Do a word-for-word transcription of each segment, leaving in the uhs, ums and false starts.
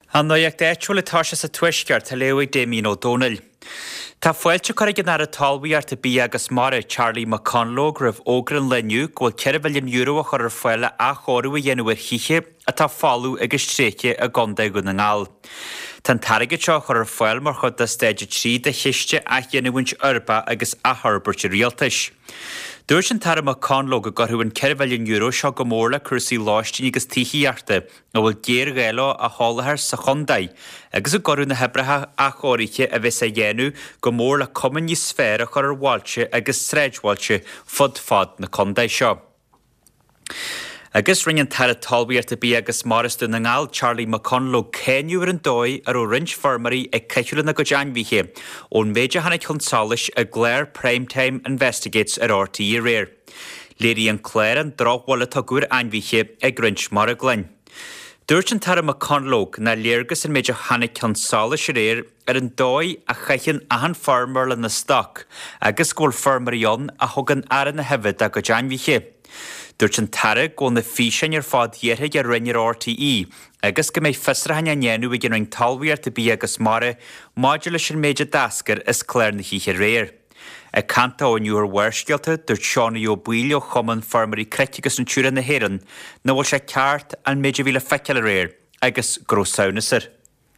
An ag d'éitiúla tá sa tuisceart tá leabhaigh Damien O'Donnell. Tá foiilte chuir ar a talmhaíart a bí agus mara Charlie McConlogue raibh ógran leniu ghfuil ceithre billion euro a chur ar foiile a chorú a dhéanamhar chiche a tá fáú agus tréiche a gonda go na ngáil. Tá tarigad seo chur ar foiil mar chud a stéide trí de chiiste a dhéanamhaint orba agus a tharbairt rialtais. Dúir sin tar McConlogue a gurthúin ceithre billion euro seo go mórla cuasaí láistín agus tíchiíarta a bhfuil géir gaile a hálathar sa chundaid agus a gurú na hebratha a chóiríe a bheits a dhéanú go mórla cumann ní sfér a chur ar bháilte agus sreidhháilte fud fad na chundaid seo. Agus ringan tar a talmhaíart a bí agus marastú na ngáil Charlie McConlogue céniúar an dóid ar ó rint farmarí ag ceisiúla na go deanmhíthe ón méide hanna chunsális a Glare Primetime Investigates ar R T E réir. Léirí an Claire an dráhhla tugur anmhíthe ag rint mar a glein. Dúirt an tar a McConlogue na léargus an méide hanna chunsális réir ar an dóid a chaithin ahan farmar le na stoc agus ghfuil farmaríon a thugan ar na hefyd a go deanmhíthe. Dúirt an tara go na físein ar fád dhéirthe ar rinnear R T E, agus go méid fisrathaine anéanú i gin talmhaíart a bí agus mara, máidula sin méide dascar is Claire na híche réir. A canta ó nniuar bhuirscealta dúirt Seána ó Buile ó chumann farmarí critigus an túra na héireann, na bhfuil sé ceart an méide bhíle feiceal réir, agus grósáunasar.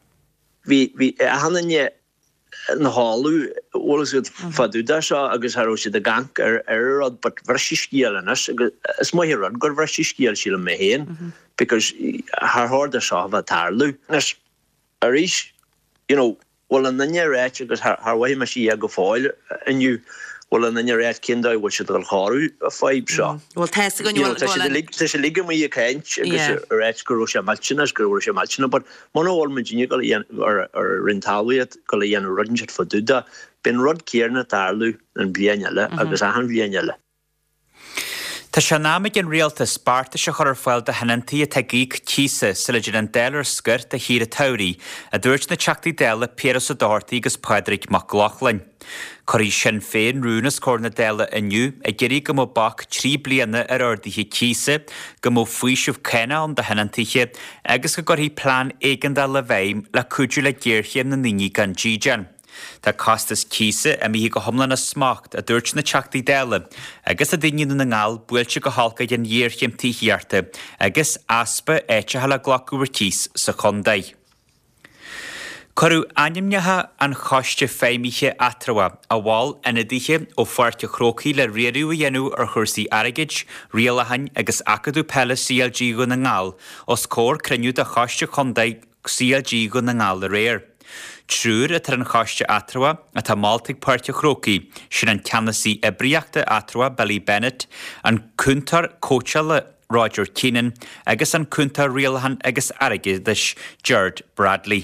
Bhí a hananne na háú ólas fadúda seo agus tharó siad a gang ar ar rud but bhreisí scíalanas agus is mai rud gur bhreisí scíal síla mé héin because haar háda seo bheith tarlú. Nes a rís, you know, bhfuil an nanne réit agus haar bhaid me sí a go fáil aniu bhfuil an nanne réit cindáid bhfuil siad al cháú a fáib seo. Bhfuil teiste go bhfuil Tá sé liga mí a céint agus a réit gur sé maltina gur bhfuil sé maltina, but mana bhfuil me díine go ar rintálaíad go le dhéanú rudin siad fadúda ben rud céarna tarlú an bhíaneile agus a han bhíaneile. Tá sé námid an rialta spárta se chur ar fáil de hanantaí a teagaíc tísa sa leidir an délar scirt a hír a taurí a dúirt na teachtaí déla Péras a Doherty agus Padraig McLaughlin. Choirí sin féin rúnas cór na déla aniu a geirí go mó bach trí bliana ar ordaithe tísa go mó faoisimh cena an de hanantaíe agus go gurthaí plán éigandá le bhéim le cúidiú le ggéirchéim na níní gan ddíjan. Tá costas císa a mí go thomlan na smacht a dúirt na teachtaí déla, agus a daine na ngáil buailte go hálca an dhéirchéim tííarta, agus aspa éite le ghlacúir tíos sa chundaid. Corú animnethe an choiste féimiche atraha a bháil ina ddíche ó fuirte chrócaí le réirú a dhéanú ar chuirsaí airgeid, rialahain agus acadú pelle C L G go na ngáil os cór cruniú a choiste chundaid C L G go na ngáil a réir. Trúr a tar an choiste atraha a tá Maltaigh páirte chrócaí sin an ceannasaí ibriachta atraha Billy Bennett, an cúntar cóite le Roger Keenan agus an cúntar rialahan agus airgeidis Gerard Bradley.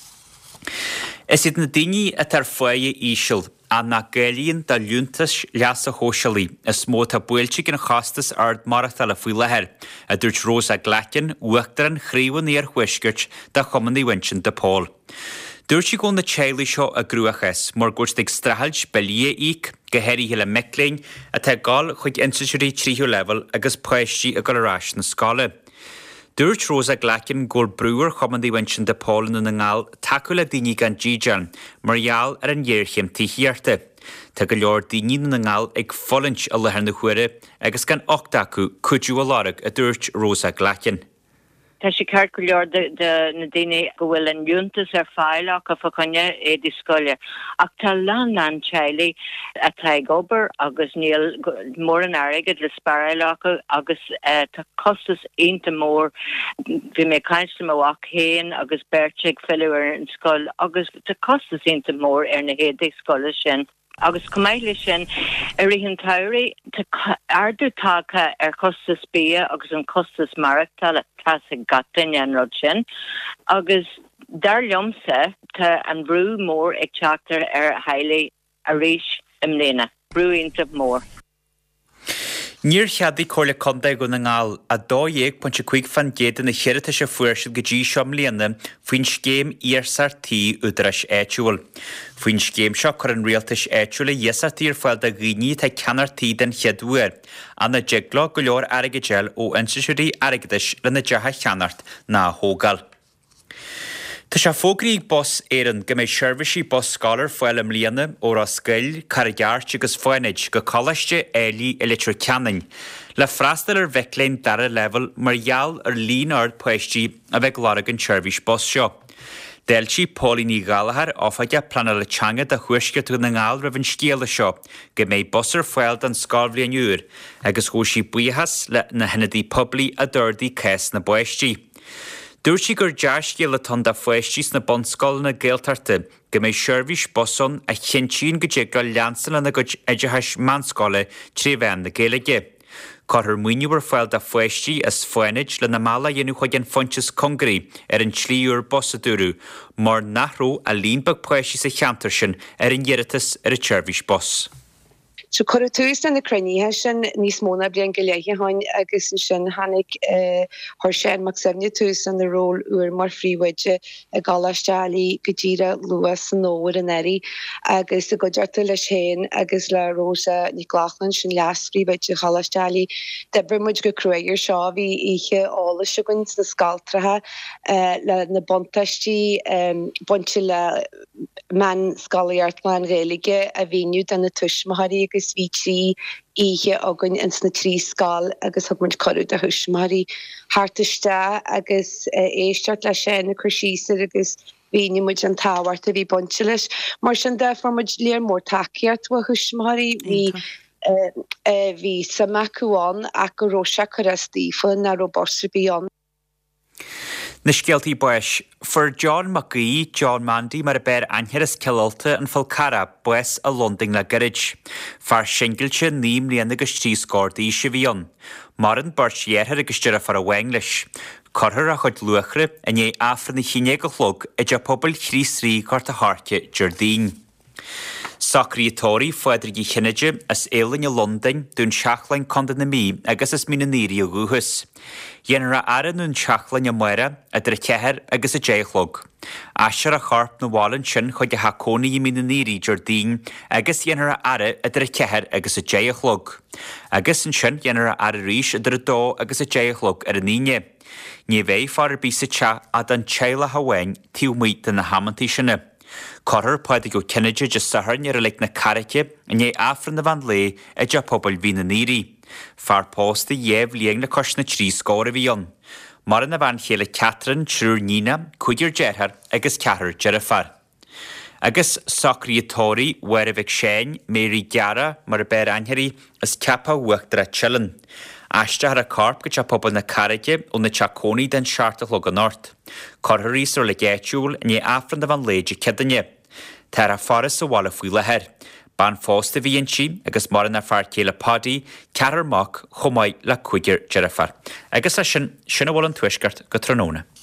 Is iad na daoine a tar foiie íseal a na gailíonn dá liúntas leas a hóisialaí is mó tá buailte gin chastas ard marachta le faoi lethir a dúirt Rosa Glacin uachtar an chríomhan ar chuisgurt de chumannaí winsin de Paul. Dúirt sí go na tealaí seo a grúachas mar gúirt ag strahailt belia íc gohéirí le micléin a tá gáil chuig institutí tríú level agus poisttí a goráis na scala. Dúirt Rosa Glacin ggóil brúar chumannaí winsin de Paul na ngáil taú le daoine gan ddíjan margheall ar an dhéirchéim tííarta. Tá go leor daoine na ngáil ag follint a lethar na chuire agus gan ochtaú cuidiú a lárag a dúirt Rosa Glacin. Tá sé ceart go leor de na daine go bhfuil an liúntas ar fáileach a facanne é discoile. Ach tá lean an tealaí atá ag obair agus níl mór an airgeid le spáileacha agus tá costas aonanta mór bhí mé caiinste amach chéin agus beirte ag filiú ar an scoil agus tá costas aonanta mór ar na héad scoile sin. Agus cumaile sin ar rihan tairí ardú tácha ar costas bia agus an costas marachta le tasa gatain an rud sin. Agus dar liomsa tá an brú mór ag teachtar ar haile a ríis imléna. Brú intab mór. Níor cheadaí cóir le condaid go na ngáil a dó dhéag pointe chuig fan géad na chéirita se fuairsead go dtí seom líana faoin scéim íarsartaí údarais éitiúil. Faoin scéim seo chur an rialtais éitiúla dhéasartaí ar fáil de ghuiní tá ceanartaí den cheadúir a na deagla go leor airgeidéil ó institutí airgeidis le na deatha cheanart ná thógáil. Tá sé fógraí bos éan go méid seirbhísí bos scalar foiil am líana ó a scail cargeart agus foiineid go choiste élí i litir ceannain. Le freistal ar bheicléin dara level margheall ar lín ard poisttí a bheith glára an seirbhís bos seo. Deltí Paulíní Galahar áfaide plana le teanga de chuisce tú na ngáil ra bhann scéala seo, go méid bosar foiil an scábhlíon úr, agus chuisí buíhas le na henadí poblí a dúirdaí cés na poisttí. Dúir sí gur deascé le tan de foiisttís na bonscoil na ggéaltarta, go méid seirbhís boson a chintín go dé go leansan na go idirtheis manscoile trí bhean na géalaige. Carthar muinneúar foiil de foiisttí as foiineid le na mala dhéanú chuig an fontas congraí ar an tríúr bosadúrú, mar nachró a líonbag poisttí sa cheantar sin ar an dhéiritas ar a seirbhís bos. So chuir tús na cruníthe sin níos móna blian go léithe hain agus sin hanig thir sé mac semne tús an na ról uair mar phríomhaide a gálastealaí go dtíre luas san nóir an éirí agus a go dearta le chéin agus le Rósa ní ghlachlan sin leas phríomhaide gálastealaí de brimmuid go cruigir seo bhí ihe ála sigann na scaltrathe le na bontaistí bonte le man scalaíartláin réige a bhíniu den na tuismathaí agus vítrí ihe agan ins na trí scal agus hag muid choú a thuismarí hartiste agus éisteart le sé na chusíir agus víine muid an táhart a bhí bonte leis. Mar sin de formid léir mór takeart wa thuismarí hí hí samacuán a go Rósa chorastífa na ro borsa bíon. Na scialtaí buis, for John McGee, John Mandy mar a bear anheras ceolta an Falcara bues a London le garid. Far singilse níam líana agus trí scórdaí se bhíon. Mar an barsiéthir agus deire far a bhainglis. Corthar a chuid luachre a né afran na chiné go chlog a de pobl chrí srí cort a háte Jardín. Sacrítóí foiidir í chineide as élainn a London dún seaachlein conda na mí agus is mí na nírí a gúthas. Dhéanaar a aran nún seaachlein a muire a dre ceair agus a déchlog. Aisir a charp na bhálann sin chuid a hacónaí i mí na nírí Jardín agus dhéanaar a ara a dre ceair agus a déchlog. Agus an sin dhéanaar a ara ríis a dre dó agus a déchlog ar a níine. Ní bhéh far a bísa te a an teile hahain tíomhaid na hamantí sinna. Corthar páide go cineide de saharn ar a le na carice a né afran na bhan lé a de pobl hí na nírí. Far pósta dhéh líon le cos na trí scóra bhíon. Mar na bhan chéile Catherine trúr nína chuidir dearthar agus ceathar dearafar. Agus sacrítóí war a bheith séin Mary Geara mar a bear anheirí as ceapa uachtar a chillan. Aiste ar a carp go te pobl na carice ó na teacónaí den seaarta chlog an ort. Cortharí ar le géitiúil ní afran na bhan léide cedanne. Tar a faras a bhála faoi lethir. Ban fósta bhíonn si agus mar na fear céile padí ceararmach chomáid le chuidir dearafar. Agus a sin sinna bhfuil an tuisgart go tróna.